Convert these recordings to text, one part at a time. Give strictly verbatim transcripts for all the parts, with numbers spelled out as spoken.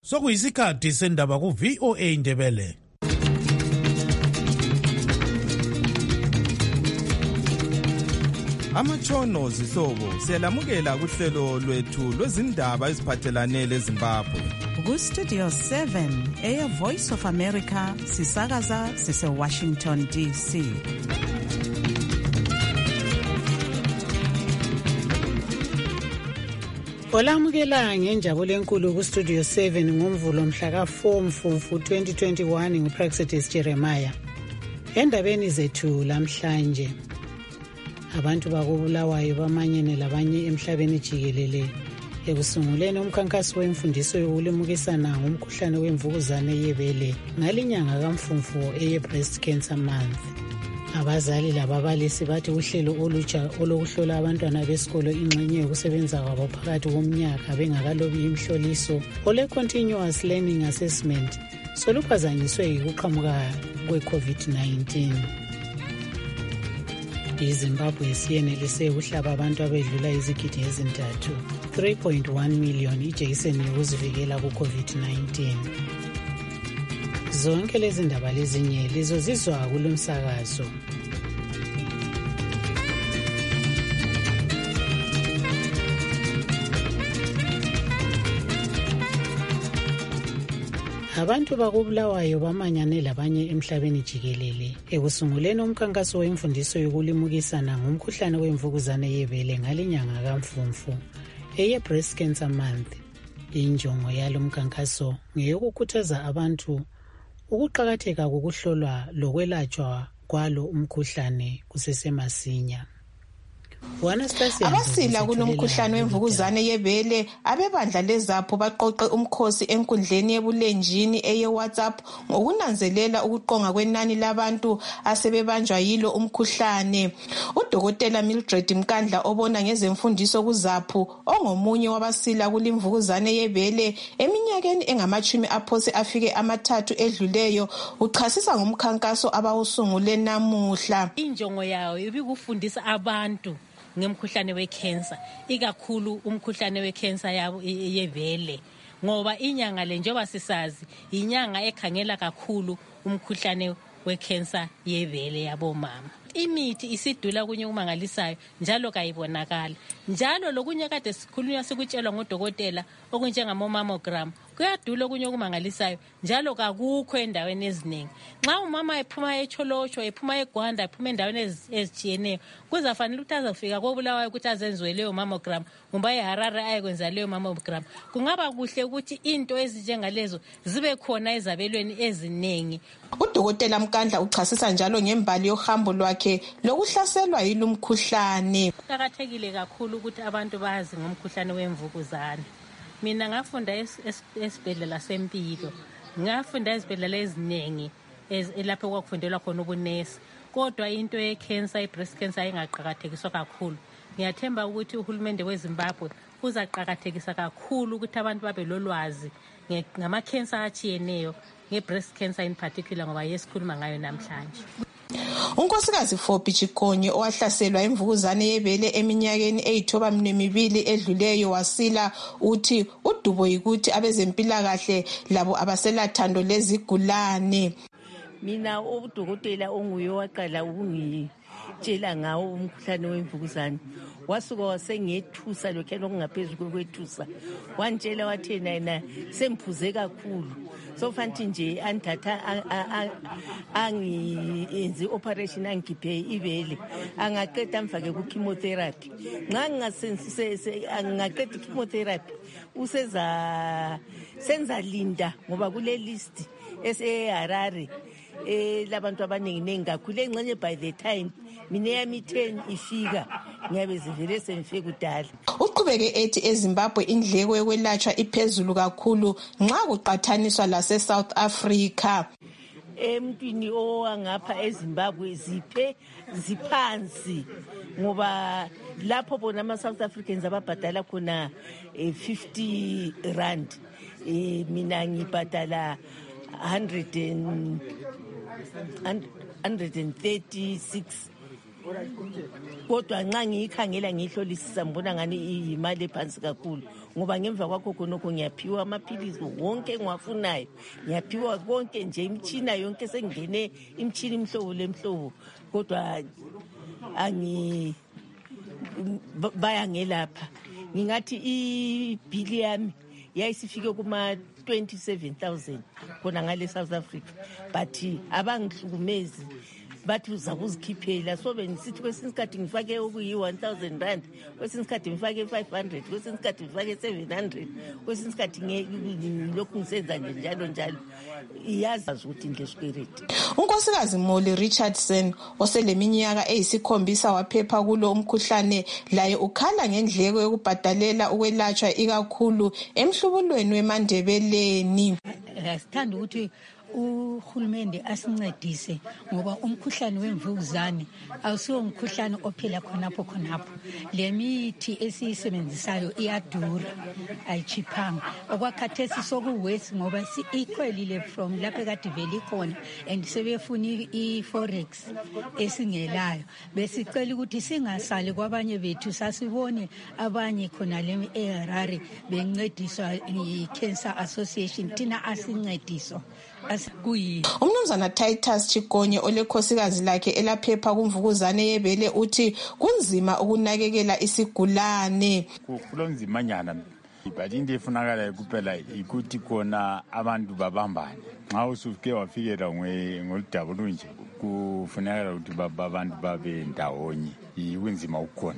Sokuyisikhathi sendaba ku V O A Indebele. Amatshono zihlobo siyalamukela kuhlelo lwethu lwezindaba eziphathelane leZimbabwe. Ku Studio seven eya Voice of America sisakaza sise Washington D C. Olamukela ngenjabulo enkulu ku Studio seven ngomvulo mhla ka four Mfumfu twenty twenty-one nguPraxedis Jeremiah. Endabeni zethu lamhlanje, abantu bakubulawayo bamanyene labanye emhlabeni jikelele ekusunguleni umkhankaso wemfundiso yokulimukisana ngomkhuhlane wemvukuzane yebele ngalinyanga kaMfumfu eye Breast Cancer Month. Abazali lababalisi bathi uhlelo olutsha olokuhlola abantwana besikolo ingxenye yokusebenza kwabo phakathi komnyaka bengakalobi imhloliso ole Continuous Learning Assessment soluphazanyiswe yikuqhamuka kwe-COVID nineteen. iZimbabwe siyenelise ukuhlaba abantu abedlula izigidi ezintathu three point one million ijekiseni yokuzivikela ku-COVID nineteen. Zonke lezi ndaba lezinye lizozizwa kulomsakazo. Abantu bakubulawayo bamanyane labanye emhlabeni jikelele ekusunguleni umkhankaso wemfundiso yokulimukisana ngomkhuhlane wemvukuzane yebele ngalinyanga kaMfumfu eye Breast Cancer Month. Injongo yalo mkhankaso ngeyokukhuthaza abantu ukuqhakatheka kokuhlolwa lokwelatshwa kwalo umkhuhlane kusesemasinya. Abasila kunomkhuhlane wemvukuzane yebele abebandla lezapho baqoqe umkhosi enkundleni yebulenjini eye WhatsApp ngokunanzelela ukuqonga kwenani labantu asebebanjwa yilo umkhuhlane. Udokotela Mildred Mkandla obona ngezemfundiso kuzapho ongomunye wabasila kulimvukuzane yebele eminyakeni engamachumi aphose afike amathathu edluleyo uchasisa ngomkhankaso abawusungule namuhla. Injongo yawo ibikufundisa abantu ngemkhuhlane wecancer, ikakhulu umkhuhlane wecancer yabo yebele, ngoba inyanga le njengoba sisazi inyanga ekhangela kakhulu umkhuhlane wecancer yebele yabomama. Imithi isidula kunye kumangalisayo njalo kayibonakala, njalo lokunye kade sikhulunywa sikutshelwa ngodokotela okunjengamo mammogram kuyadula kunye kumangalisayo njalo kakukho endaweni eziningi. Nxa umama ephuma echolotsho ephuma eGwanda ephuma endaweni ezitshiyeneyo kuzafanele ukuthi azofika kobulawayo ukuthi azenziwe leyo mammogram kumbe eHarare ayekwenza leyo mammogram. Kungaba kuhle ukuthi into ezinjengalezo zibe khona ezabelweni eziningi. Udokotela Mkandla uchasisa njalo ngembali yohambo lwakhe lokuhlaselwa yilumkhuhlane. Kuqakathekile kakhulu ukuthi abantu bazi ngomkhuhlane wemvukuzane. Mina ngafunda esibhedlela sempilo, ngafunda ezibhedlela eziningi lapho kwakufundelwa khona ubunesi, kodwa into yecancer i-breast cancer ayingaqhakathekiswa kakhulu. Ngiyathemba ukuthi uhulumende weZimbabwe uzaqhakathekisa kakhulu ukuthi abantu babe lolwazi ngama-cancer atshiyeneyo, nge-breast cancer in particular ngoba yesikhuluma ngayo namhlanje. Unkosikazi Fobi Chikonye owahlaselwa imvukuzane yebele eminyakeni eyithoba mibili edluleyo wasila uthi udubo yikuthi abezempilakahle labo abaselathando lezigulane. Mina udokotela onguye waqala ukungitshela ngawo umkhuhlane wemvukuzane wasuka wasengethusa lokho okungaphezulu kokwethusa, wantshela wathi yena semphuze kakhulu sofanti nje anthatha angiyenze operation angikhiphe ibele angaqeda mfake ku chemotherapy. Nxa ngasensise angaqeda chemotherapy useza senza linda ngoba kule list eseHarare eh labantu abaningi nengi kakhulu engxenye by the time mina yami ten ifika ngiyabe zivele semfe kudala. Uqhubeke ethi eZimbabwe indleko yokwelatshwa iphezulu kakhulu nxa kuqathaniswa lase South Africa. Emntwini owangapha eZimbabwe ziphe ziphansi ngoba lapho bona ama South Africans ababhadala khona fifty rand, mina ngibhadala one hundred thirty-six kodwa nxa ngiyikhangela ngihlolisisa mbona ngani imali ephansi kakhulu, ngoba ngemva kwakho khonokho ngiyaphiwa amaphilisi wonke ngiwafunayo, ngiyaphiwa konke nje, imitshina yonke sengingene imitshina imhlobo lemhlobo, kodwa angi bayangelapha. Ngingathi ibhili yami yayisifike kuma twenty-seven thousand khona ngale South Africa, but abangihlukumezi bathi uzakuzikhiphela. So benisithi kwesinye isikhathi ngifake okuyi one thousand rand, kwesinye isikhathi ngifake five hundred, kwesinye isikhathi ngifake seven hundred, kwesinye isikhathi ngilokhu ngisenza nje njalo njalo. Iyazi ukuthi indle spirit. uNkosikazi Molly Richardson oseleminyaka eyisikhombisa waphepha kulo umkhuhlane, laye ukhala ngendleko yokubhadalela ukwelatshwa ikakhulu emhlubulweni weMandebeleni. Asithanda ukuthi uhulumende asincedise ngoba umkhuhlane wemvukuzane awusiwo umkhuhlane ophela khonapho khonapho. Le mithi esiyisebenzisayo iyadura, ayichiphanga. Okwakhathesi sokuwesi ngoba si-equalile from lapho ekade vele ikhona, and sebefuna i-forex esingelayo. Besicela ukuthi singasali kwabanye bethu, sasibone abanye khona le eHarare bencediswa i-Cancer Association, thina asincediswa. Umnumzana Titus Chigonye olekhosikazi lakhe elaphepha kumvukuzane yebele uthi kunzima ukunakekela isigulane. Kulonzimanyana, but into efunakala kuphela ikuthi khona abantu babambane. Nxa usuke wafikela ngoludabulu nje kufunakala ukuthi abantu babe ndawonye, ikunzima ukukhona.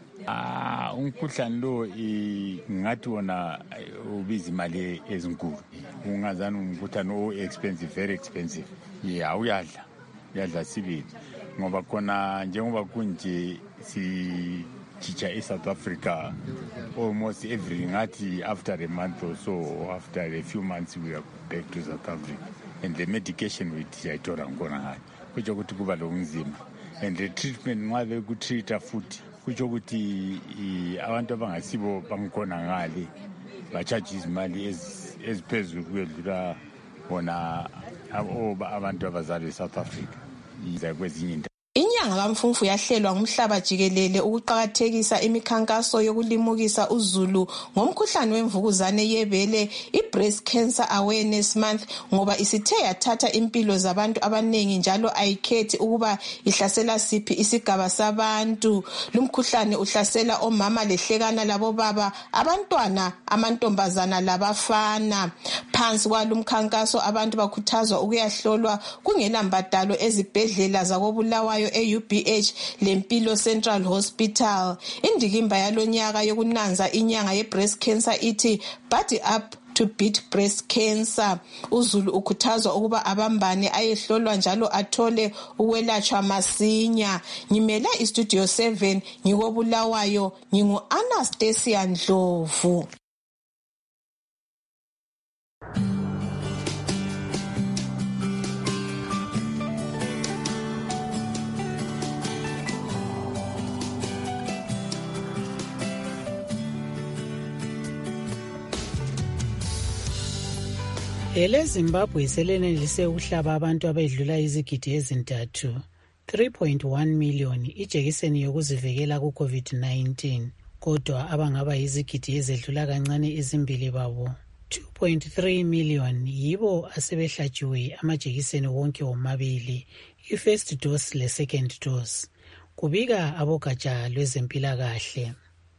Ah, umkhuhlane lo ngathi wona ubiza imali ezinkulu. Ungazana umkhuhlane o expensive, very expensive. Yeah, uyadla. Uyadla sibili. Ngoba khona njengoba kunje si chicha e South Africa almost every ngathi after a month or so, or after a few months we are back to South Africa. And the medication we tiyayithola ngona ngayo. Kutsho ukuthi kuba lonzima. And the treatment nxa bekutreata futhi kutsho ukuthi abantu abangasibo bangikhona ngale bachaji izimali eziphezulu kwedlula bona abantu abazali eSouth Africa iza kwezinye indawo. Inyanga kaMfumfu yahlelwa ngumhlaba jikelele ukuqhakathekisa imikhankaso yokulimukisa uzulu ngomkhuhlane wemvukuzane yebele, i-Breast Cancer Awareness Month, ngoba isithe yathatha impilo zabantu abanengi njalo ayikhethi ukuba ihlasela siphi isigaba sabantu. Lumkhuhlane uhlasela omama lehlekana labo baba, abantwana, amantombazana labafana. Phansi kwalumkhankaso abantu bakhuthazwa ukuyahlolwa kungela mbadalo ezibhedlela zakobulawayo e-U B H lempilo Central Hospital. Indikimba yalonyaka yokunanza inyanga ye-breast cancer ithi Body Up to Beat Breast Cancer. Uzulu ukhuthazwa ukuba abambane ayehlolwa njalo athole ukwelatshwa masinya. Ngimela iStudio seven ngikobulawayo, ngingu Anastasia Ndlovu. Ele Zimbabwe selenelise ukuhlaba abantu abedlula izigidi ezintathu three point one million ijekiseni yokuzivikela ku COVID nineteen, kodwa abangaba izigidi ezedlula kancane ezimbili babo two point three million yibo asebehlatshiwe amajekiseni wonke womabili, i-first dose le-second dose, kubika abogatsha lwezempilakahle.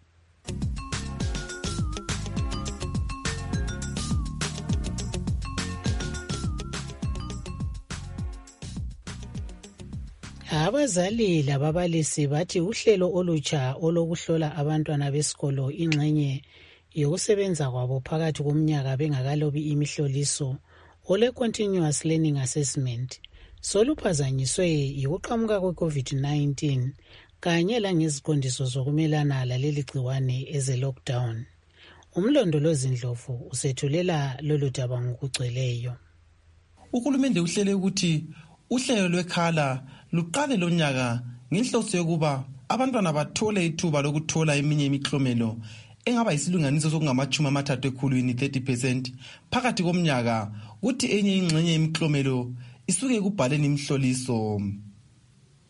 Abazali lababalisi bathi uhlelo olutsha olokuhlola abantwana besikolo ingxenye yokusebenza kwabo phakathi komnyaka bengakalobi imihloliso ole continuous learning assessment soluphazanyiswe yikuqhamuka kwe-COVID nineteen kanye langeziqondiso zokumelana laleli gciwane eze lockdown. Umlondolozi Ndlovu usethulela lolu daba ngokugcweleyo. Uhulumende uhlele ukuthi uhlelo lwekhala luqale lonyaka ngenhloso yokuba abantwana bathole ithuba lokuthola eminye imiklomelo engaba yisilunganiso sokungamachumi amathathu ekhulwini thirty percent phakathi komnyaka, kuthi enye ingxenye yemiklomelo isuke kubhaleni imhloliso.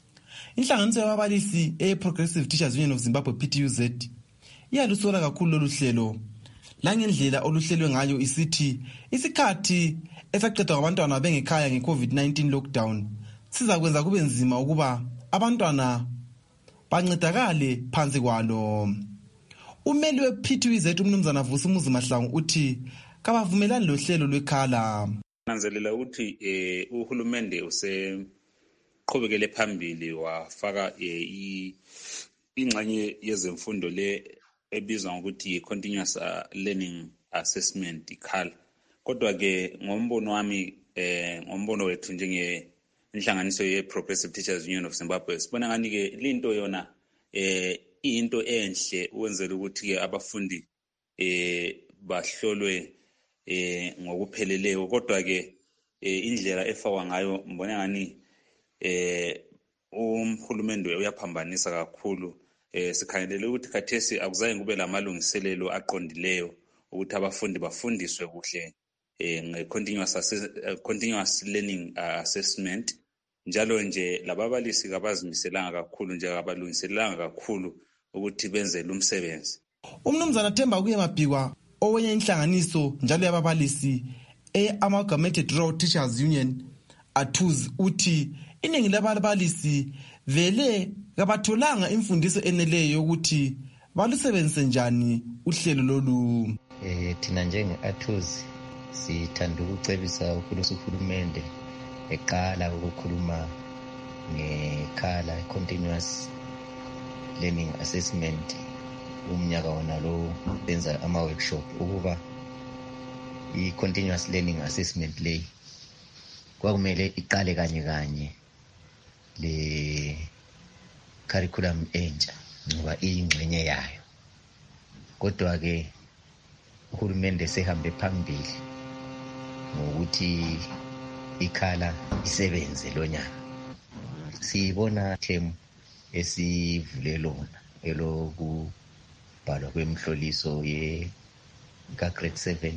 inhlanganiso yababalisi e-Progressive Teachers Union of Zimbabwe P T U Z iyalusola kakhulu lolu hlelo langendlela oluhlelwe ngayo isithi isikhathi esaqedwa ngabantwana bengekhaya nge-COVID nineteen lockdown sizakwenza kube nzima ukuba abantwana bancedakale phansi kwalo. Umeli we-P T U Z umnumzana Vusumuzi Mahlangu uthi kabavumelani lo hlelo lwekhala. Nanzelela ukuthi eh uhulumende useqhubekele phambili wafaka eh ingxenye yezemfundo le ebizwa ngokuthi continuous uh, learning assessment ikhala. Kodwa ke ngombono wami eh ngombono wethu njenge inhlanganiso ye-Progressive Teachers Union of Zimbabwe sibona ngani ke linto yona eh into enhle ukwenzela ukuthi ke abafundi eh bahlolwe eh ngokupheleleyo, kodwa ke eh indlela efakwa ngayo mbona ngani eh umhulumende uyaphambanisa kakhulu. Eh sikhangelele ukuthi khathesi akuzaye kube lamalungiselelo aqondileyo ukuthi abafundi bafundiswe kuhle eh nge-continuous uh, continuous learning uh, assessment. Njalo nje lababalisi kabazimiselanga kakhulu nje abalungiselanga kakhulu ukuthi benze lo msebenzi. Umnumzana Themba kuye Mabhikwa owenye inhlanganiso njalo yababalisi e-Amalgamated Rural Teachers Union Atuz uthi iningi lababalisi vele kabatholanga imfundiso eneleyo ukuthi balusebenzise njani uhlelo lolu. Eh thina njenge Atuz sithanda ukucebisa uhulumende eqala ukukhuluma ngekhala continuous learning assessment umnyaka wona lo benza ama workshop ukuba i continuous learning assessment lay kwakumele iqale kanye kanye le curriculum entsha ngoba iyingxenye yayo, kodwa ke uhulumende sehambe phambili ngokuthi ikhala isebenze lonyaka. Sibona themu esivule lona elokubhalwa kwemhloliso ye ka grade seven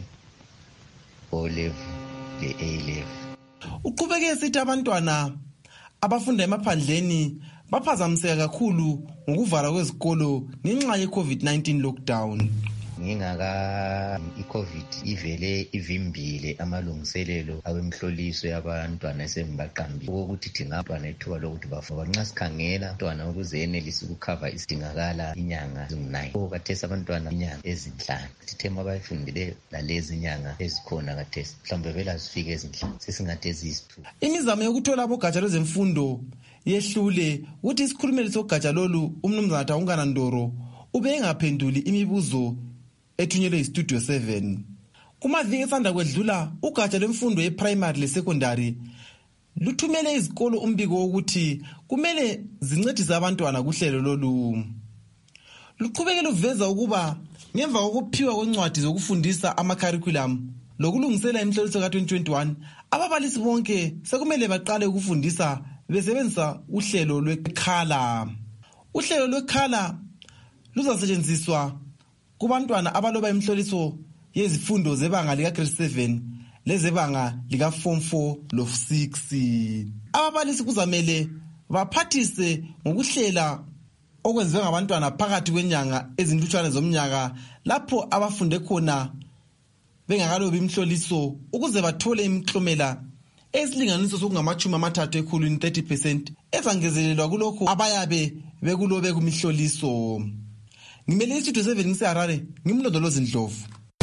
O level le A level. Uqhubeke sithi abantwana abafunda emaphandleni baphazamiseka kakhulu ngokuvala kwezikolo ngenxa ye-COVID nineteen lockdown. Ngingaka i-COVID ivele ivimbile amalungiselelo awemhloliso yabantwana esembaqambi ukuthi thina abantwana ethuba lokuthi bafunda nxa sikhangela abantwana ukuze enelise ukukhava isidingakala inyanga ezingu-nine okathesi abantwana inyanga ezinhlanu sithema abayifundileyo lalezi inyanga ezikhona kathesi mhlawumbe vele azifike ezinhlanu sesingathi eziyisithupha. Imizamo yokuthola abogatsha lwezemfundo yehlule ukuthi isikhulumeli sogatsha lolu umnumzana Taungana Ndoro ube engaphenduli imibuzo ethunyelwe iStudio seven. Kumaviki esanda kwedlula ugatsha lwemfundo ye-primary le-secondary luthumele izikolo umbiko wokuthi kumele zincedise abantwana kuhlelo lolu. Luqhubeke luveza ukuba ngemva kokuphiwa kwencwadi zokufundisa ama-curriculum lokulungisela imhloliso ka-twenty twenty-one ababalisi bonke sekumele baqale ukufundisa besebenzisa uhlelo lwekhala. Uhlelo lwekhala luzasetshenziswa kubantwana abaloba imhloliso yezifundo zebanga lika grade seven lezebanga lika form four lo six. Ababalisi kuzamele baphathise ngokuhlela okwenziwe ngabantwana phakathi kwenyanga ezinhlutshwane zomnyaka lapho abafunde khona bengakalobi imhloliso ukuze bathole imiklomela esilinganiso sokungamachumi amathathu ekhulwini thirty percent ezangezelelwa kulokho abayabe bekulobe kumihloliso. Ngimele iStudio seven ngiseHarare ngimlondolozi Ndlovu.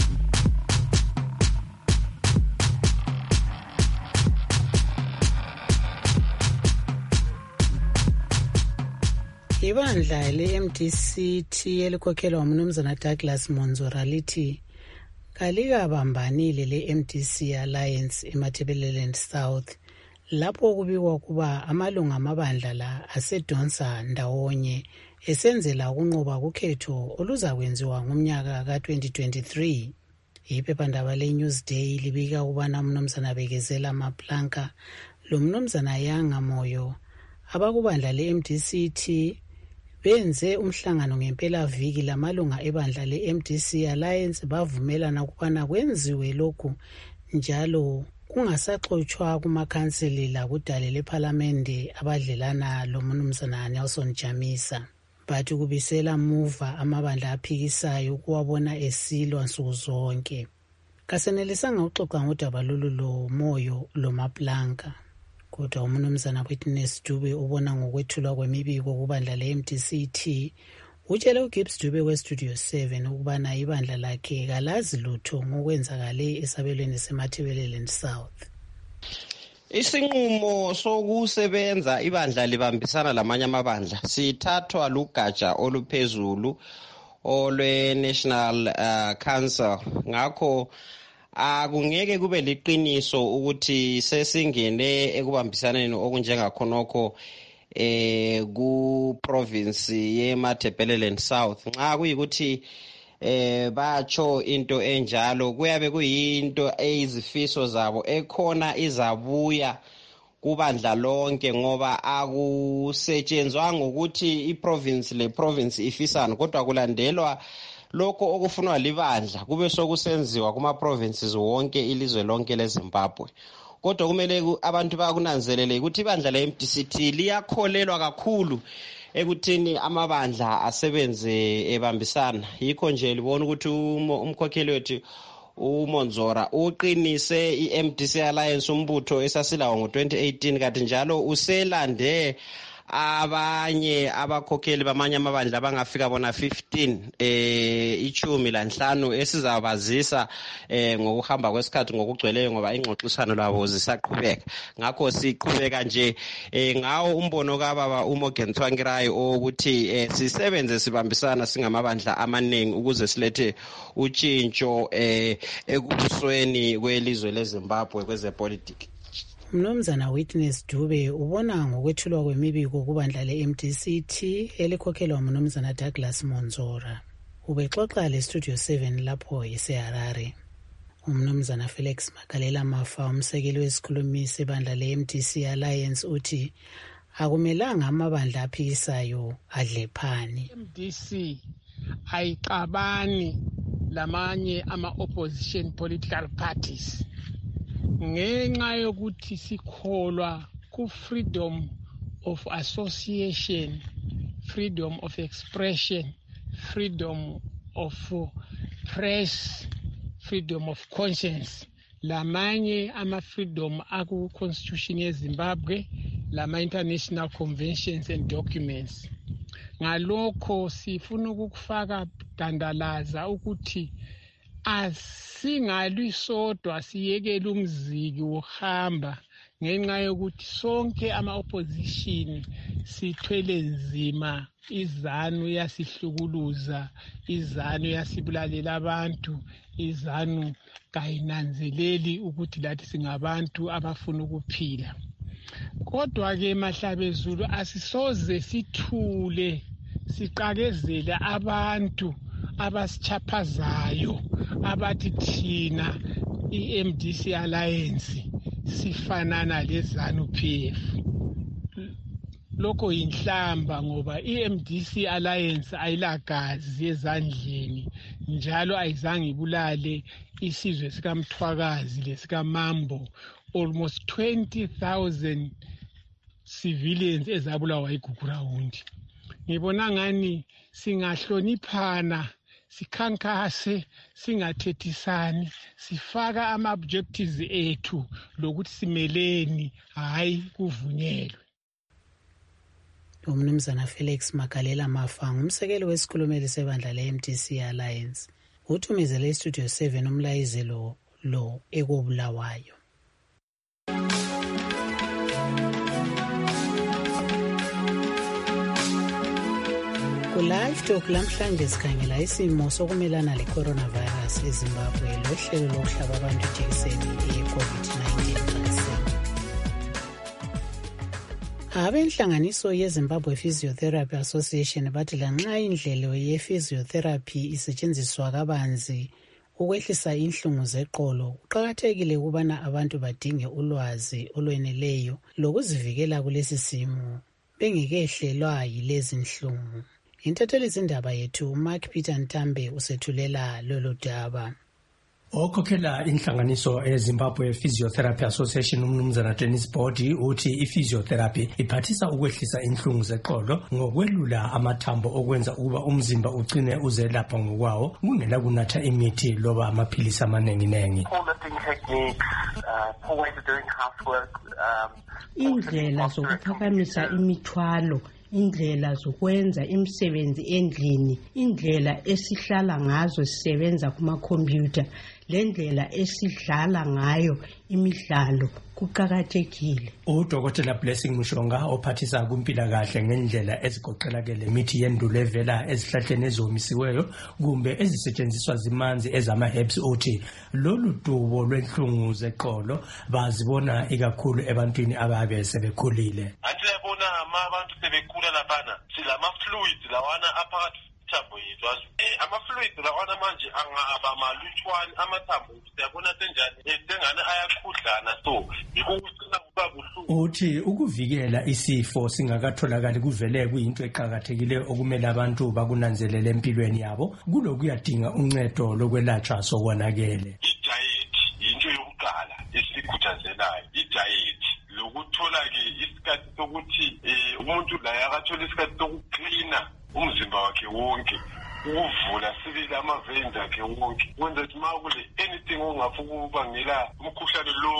Ibandla le-M D C T elikhokhelwa umnumzana Douglas Monzora lithi kalikabambanile le-M D C Alliance eMatabeleland South lapho kubikwa kuba amalunga amabandla la asedonsa ndawonye esenzela ukunqoba kukhetho oluzakwenziwa ngomnyaka ka-twenty twenty-three. Iphephandaba le-Newsday libika ukubana umnumzana Bekezela Maplanka lo mnumzana Yanga Moyo abakubandla le-M D C T benze umhlangano ngempela viki lamalunga ebandla le-M D C Alliance bavumelana ukubana kwenziwe lokhu njalo kungasaxotshwa kumakhanselela kudale lephalamende abadlelana loMnumzana Nelson Chamisa, bathi kubisela muva amabandla aphikisayo ukuwabona esilwa nsuku zonke. Kasenelisanga uxoxa ngodaba lolu lo Moyo loMaplanka, kodwa uMnumzana Witness Dube ubona ngokwethulwa kwemibiko kubandla le-M D C T utshele uGibbs Dube weStudio seven ukubana ibandla lakhe kalazi lutho ngokwenzakale esabelweni seMathebeleland South. Isinqumo sokusebenza ibandla libambisana lamanye amabandla sithathwa lugatsha oluphezulu olwe National uh, Council. Ngakho akungeke kube liqiniso ukuthi sesingene ekubambisaneni okunjengakhonokho eh ku province yeMathebeleland South. Nxa kuyikuthi eh batsho into enjalo kuyabe kuyinto eyizifiso zabo ekhona izabuya kubandla lonke, ngoba akusetshenzwa ngokuthi iprovince le province ifisana, kodwa kulandelwa lokho okufunwa libandla kube sokusenziwa kuma provinces wonke ilizwe lonke leZimbabwe. Kodwa kumele abantu bakunanzelele ukuthi ibandla le-M D C T liyakholelwa kakhulu ekuthini amabandla asebenze ebambisana. Yikho nje libona ukuthi umkhokheli wethu uMonzora uqinise i-M D C Alliance, umbutho esasilawo ngo twenty eighteen, kanti njalo uselande abanye abakhokheli bamanye amabandla abangafika bona fifteen eh ichumi lanhlanu esizabazisa eh ngokuhamba kwesikhathi ngokugcweleyo, ngoba ingxoxisano labo zisaqhubeka. Ngakho siqhubeka nje eh ngawo umbono kaBaba uMorgan Tsvangirai ukuthi eh, sisebenze sibambisana singamabandla amaningi ukuze silethe utshintsho eh ekubusweni kwelizwe leZimbabwe kwezepolitiki. Mnumzana Witness Dube ubona ngokwethulwa kwemibiko kubandla le-M D C T elikhokhelwa uMnumzana Douglas Monzora. Ubexoxa leStudio seven lapho eseHarare. uMnumzana Felix Makalela Mafa, umsekeli wesikhulumi sebandla le-M D C Alliance, uthi akumelanga amabandla aphikisayo adlephani. M D C ayiqabani lamanye ama-opposition political parties ngenxa yokuthi sikholwa ku-freedom of association, freedom of expression, freedom of press, freedom of conscience, lamanye ama-freedom aku-constitution yeZimbabwe, lama-international conventions and documents. Ngalokho sifuna ukufaka dandalaza ukuthi asingalwisodwa siyekele umziki wohamba ngenxa yokuthi sonke ama-opposition sithwele nzima, izanu yasihlukuluza, izanu yasibulalela abantu, izanu kayinanzeleli ukuthi lathi singabantu abafuna ukuphila. Kodwa-ke Mahlabezulu asisoze sithule siqakezele abantu abasichaphazayo abathi thina i-M D C Alliance sifanana lezanu P F. Lokho yinhlamba ngoba i-M D C Alliance ayilagazi ezandleni, njalo ayizange ibulale isizwe sikaMthwakazi lesikaMambo. Almost twenty thousand civilians ezabulawa iGugurawundi. Ngibona ngani singahloniphana, sikhankase, singathethisani, sifaka ama-objectives ethu lokuthi simeleni, hayi kuvunyelwe. uMnumzana Felix Makalela Mafa, umsekeli wesikhulumeli sebandla le-M D C Alliance, uthumezele iStudio seven umlayezelo lo ekobulawayo. Ku-Live Talk lamhlanje sikhangela isimo sokumelana le-coronavirus eZimbabwe lohlelo lokuhlaba abantu ijekiseni ye-COVID nineteen vaccine. Abenhlanganiso yeZimbabwe Physiotherapy Association bathi lanxa indlela ye-physiotherapy isetshenziswa kabanzi ukwehlisa inhlungu zeqolo, kuqakathekile ukubana abantu badinge ulwazi olweneleyo lokuzivikela kulesi simo bengekehlelwa yilezi inhlungu. Intatheli zindaba yethu Mark Peter Ntambe usethulela lolu daba. Okhokhela inhlanganiso eZimbabwe Physiotherapy Association umnumzana Dennis Body uthi i-physiotherapy iphathisa ukwehlisa inhlungu zeqolo ngokwelula amathambo okwenza ukuba umzimba ugcine uzelapha ngokwawo kungela kunatha imithi loba amaphilisi amaningi-nengi. Indlela zokuphakamisa imithwalo, indlela zokwenza imisebenzi endlini, indlela esihlala ngazo sisebenza kuma-computer, lendlela esidlala ngayo imidlalo kuqakathekile. Udokotela Blessing Mushonga ophathisa kumpilakahle ngendlela ezigoqela ke lemithi yendulo evela ezihlahleni ezomisiweyo kumbe ezisetshenziswa zimanzi ezama-herbs uthi lolu dubo lwenhlungu zeqolo bazibona ikakhulu ebantwini ababe sebekhulile. Athi yabona abantu sebekhula laphana silama-fluids lawana aphakathi thambo yethu ama-fluids lawana manje angaba malutshwane amathambo siyabona senjani sengane ayakhudlana so yikucina kuba buhlungu. Uthi ukuvikela isifo singakatholakali kuvele kuyinto eqakathekile okumele abantu bakunanzelele empilweni yabo kulokuyadinga uncedo lokwelatshwa sokwanakele. Idiet yinto yokuqala esikhuthazelayo, idiet lokuthola-ke isikhathi sokuthi um umuntu laye akathola isikhathi sokuklina umzimba wakhe wonke, ukuvula sibili ama-veins akhe wonke kwenza ukuthi ma kule anything ongafuna ukubangela umkhuhlane lo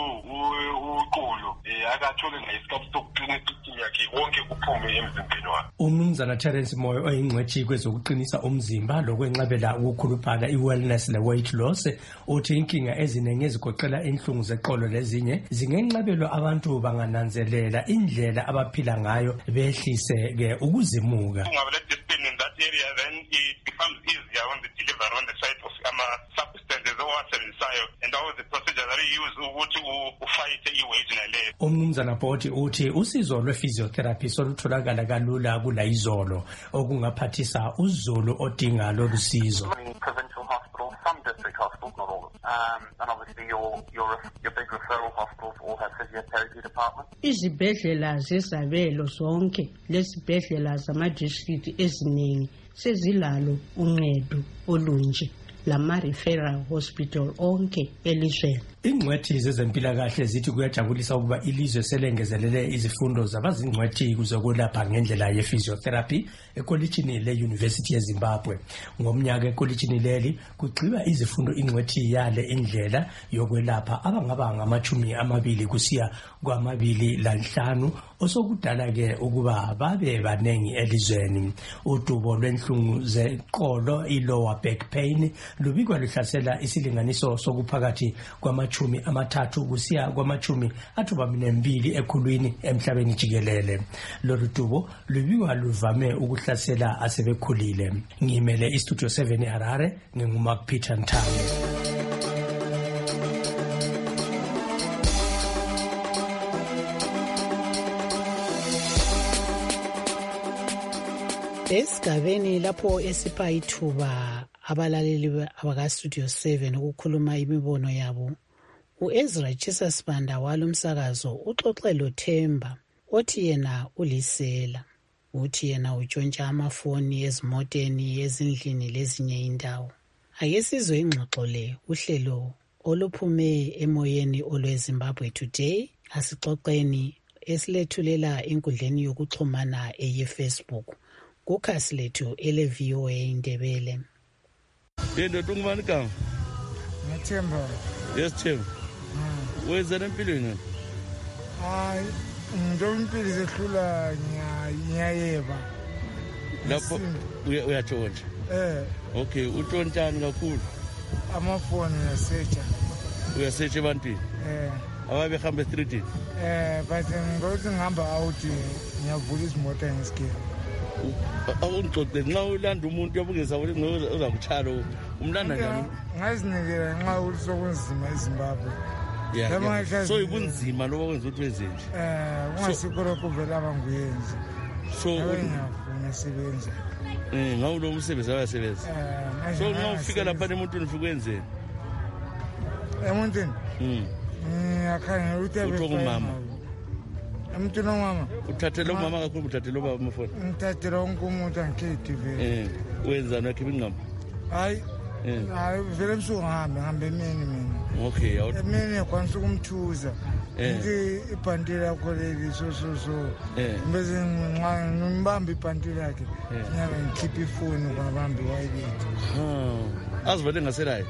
uqolo um akathole la isikhathi sokuklina isystem yakhe wonke kuphume emzimbeni wakhe. Umnumzana Terence Moyo oyingcwethi kwezokuqinisa umzimba lokwenqabela ukukhuluphala i-wellness le-weight loss uthi inkinga eziningi ezigoqela inhlungu zeqolo lezinye zingenqabelwa abantu bangananzelela indlela abaphila ngayo behlise-ke ukuzimuka. In that area, then it becomes easier when they deliver on the side of um, substances owasebenzisayo and all the procedures that we use ukuthi ufight i-weight naleyo. Umnumzana Boti uthi usizo lwe-physiotherapy solutholakala kalula kula izolo okungaphathisa uzulu odinga lolu sizo. Provincial hospitals, some district hospitals, not all. Um, and obviously your, your, your big referral hospitals all have physiotherapy departments. Izibhedlela zezabelo zonke lezibhedlela zama-district eziningi sezilalo uncedo olunje lama-referral hospital onke elizweni. Ingcwethi zezempilakahle zithi kuyajabulisa ukuba ilizwe selengezelele izifundo zabazingcwethi kuzokwelapha ngendlela ye-physiotherapy ekolitshini le-University yeZimbabwe. Ngomnyaka ekolitshini leli kugqiba izifundo ingcwethi yale indlela yokwelapha abangaba ngamachumi amabili kusiya kwamabili lanhlanu osokudala-ke ukuba babe banengi elizweni. Udubo lwenhlungu zeqolo i-lower back pain lubikwa luhlasela isilinganiso sokuphakathi kwamachumi amathathu kusiya kwamachumi athobaminembili ekhulwini emhlabeni jikelele. Lolu dubo lubikwa luvame ukuhlasela asebekhulile. Ngimele istudio seven eHarare nginguMark Peter Ntamo. Esigabeni lapho esipha ithuba abalaleli abaka Studio seven ukukhuluma imibono yabo, uEzra Chisa Sibanda walomsakazo uxoxelo Themba othi yena ulisela, uthi yena utshontsha amafoni ezimoteni ezindlini lezinye indawo. Ake sizwe ingxoxo le uhlelo oluphume emoyeni olweZimbabwe Today asixoxeni esilethulela inkundleni yokuxhumana eyeFacebook kukhasi lethu ele-V O A Indebele. Yendo tungumani kama? Themba. Yes Themba. Wenzani empilweni? Hayi, ndo impilo zehlula ngiyayeba. Lapho uyatshontsha. Eh. Okay, utshontshani kakhulu? Amafoni uyasearcha. Uyasearcha ebantwini? Eh. Ababe hamba streetini? Eh, but ngokuthi ngihamba out ngiyavula izimota ngesikele. Awungixoxe nxa ulanda umuntu yabungeza ukuthi uzakuchalo umlanda njani? Ngazinikela nxa usokunzima eZimbabwe. Yeah. So ibunzima loba wenza ukuthi wenzenje. Eh, ungasikho lokho vela abanguyenzi. So ngiyafuna sebenza. Eh, ngawu lo umsebenzi ayasebenza. Eh, so nxa ufika lapha emuntwini ufika wenzeni? Emuntwini? Mhm. Ngiyakhangela ukuthi abe Umuntu nomama uthathele umama kakhulu uthathele ubaba amafoni. Ngithathele wonke umuntu angikhethi vele. Eh, wenza nakhe ingqondo? Hayi, hayi vele ebusuku ngihambe ngihambe emini mina. Okay, emini ngikwanisa ukumthuza ngithi ibhanti lakho leli so so so bese ngibamba ibhanti lakhe ngiyabe ngikhipha ifoni kwabambi wayilethe. Ha azivele ngaselayo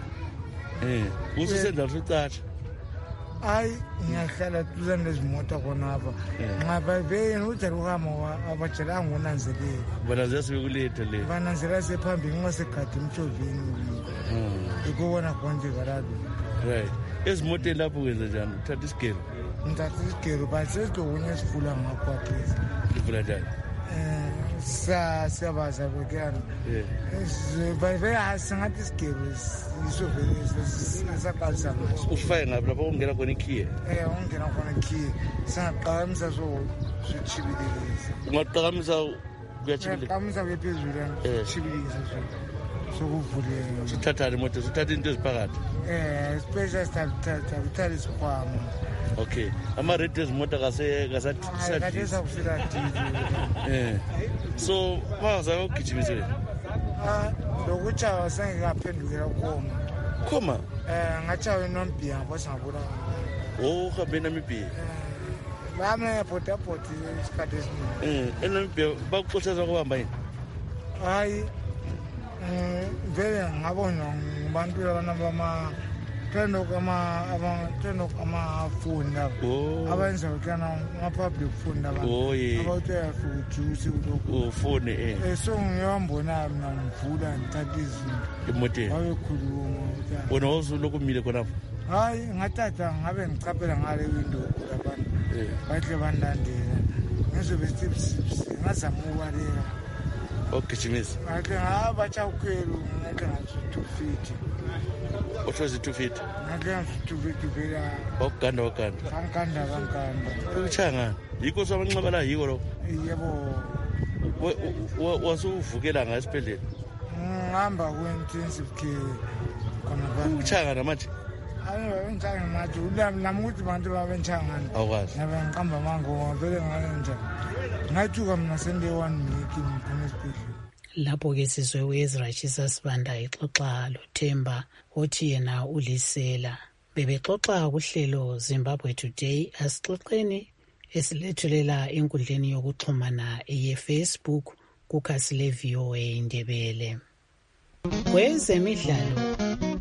eh ususenza usucatsha. Hayi ngiyahlala duzane nezimoto khonapha ngapha beyini uJaruhama abajela ngonanzeleli bananzela sekulethe le bananzela sephambili ngasekade emtshovini ikubona konke karado. Right, ezimoteni lapho kwenza njani uthatha isigelo? Ngithatha isigelo but sesikunye sivula ngakho phezulu. Sivula njani? eh sa siyabaza bekana eh bayi asingathi isigelo iso vele sisaqalisa ngaso. Usifake ngapi lapho ungena khona ikhiye? Eh ungena khona ikhiye singaqhakamisa so sichibilekisa. Ungaqhakamisa kuyachibileka? Qhakamisa bephezulu sichibilekisa so sokuvuleka. Sithatha imoto sithatha into eziphakathi. Eh special sithatha uthale isikhwama. Okay, ama rate ezimoto kase kasathi akathetha kufika thini. Eh so maza ugijimisele. Ah lokuchawa sengikaphendukela ukoma. Khoma? Eh ngachawa eNombia bosangabula. Oh khabe naMibia. Bami airport airport isikhathi esiningi. Eh eNombia bakuxosheza kubamba yini? Hayi vele ngabona ngibantu labana bama tendo kama tendo kama phone lapho abenza ukana ama public phone lapho abawuthe futhi ulokho oh phone eh eh so ngiyambona mina ngivula ngithatha izinto emoteni abekhuluma wena usuloko umile khona. Hayi ngathatha ngabe ngichaphela ngale window labantu bahle banlandela ngizobe sipsi ngazama ukubaleka. Okay, Jimmy. I can have a chow quail, I can have two feet. What was it two feet? I can have two feet to be a Okanda, Okanda. Ankanda, Ankanda. Changa, you go some Nabala, you go. What was who forget and I spelled it? Number went intensive care. Changa, much. I don't know much. Namuti Mandu Avenchang. I was. Never come among go very well. Ngayithuka Sunday one meeting kunesibhedlela. Lapho ke sizwe uEzra Chisasibanda exoxa loThemba othi yena ulisela bebexoxa kuhlelo Zimbabwe Today. Asixoxeni esilethulela enkundleni yokuxhumana eyeFacebook kukhasi le-V O A Indebele. Kwezemidlalo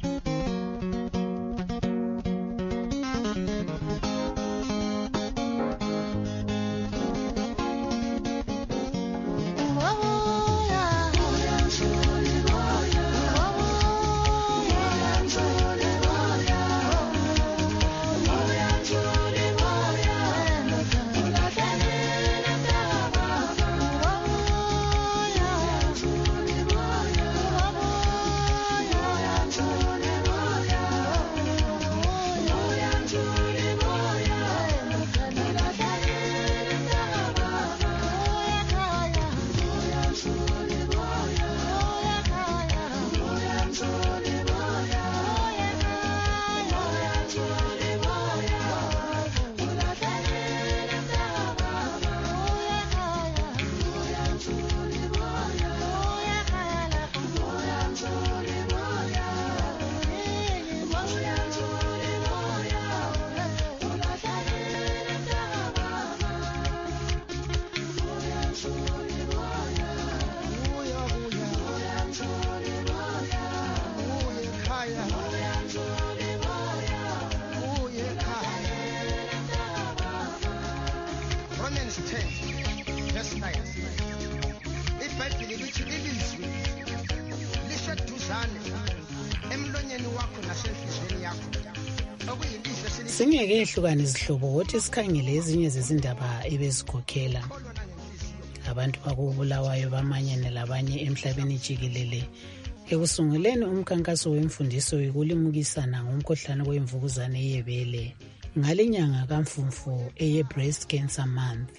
Singeke ehlukane izihlobo wothi sikhangele ezinye zezindaba ebezikhokhela abantu bakubulawayo bamanyene labanye emhlabeni jikelele ekusunguleni umkhankaso wemfundiso yokulimukisana ngomkhuhlane wemvukuzane yebele ngalenyanga kaMfumfu eye Breast Cancer Month.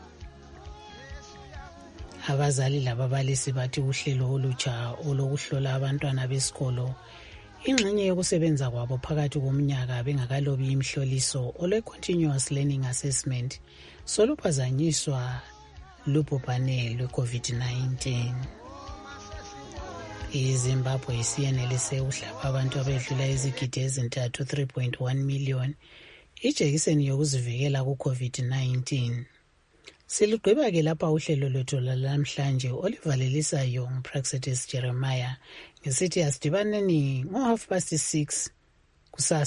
Abazali lababalisi bathi uhlelo olutsha olokuhlola abantwana besikolo ingxenye yokusebenza kwabo phakathi komnyaka bengakalobi imhloliso ole continuous learning assessment soluphazanyiswa lubhubhane lwe COVID nineteen. iZimbabwe isiyenelise uhlaba abantu abedlula izigidi ezintathu three point one million ijekiseni yokuzivikela ku-COVID nineteen. Silugqiba ke lapha uhlelo lwethu lamhlanje olivalelisayo nguPraxedis Jeremiah ngisithi asidibaneni ngo half past six kusasa.